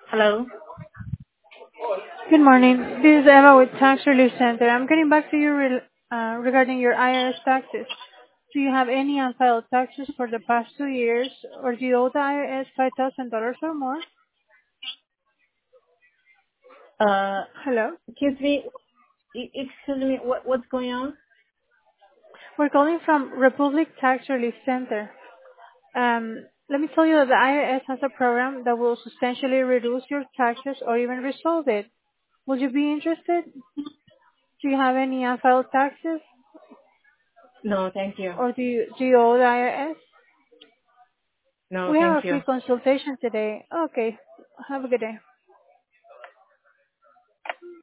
Hello. Good morning. This is Eva with Tax Relief Center. I'm getting back to you regarding your IRS taxes. Do you have any unfiled taxes for the past 2 years, or do you owe the IRS $5,000 or more? Uh, Hello. excuse me. Excuse me. What's going on? We're calling from Republic Tax Relief Center. Let me tell you that the IRS has a program that will substantially reduce your taxes or even resolve it. Would you be interested? Do you have any unfiled taxes, No, thank you. or do you owe the IRS? No, We have thank a you. free consultation today. Okay. Have a good day.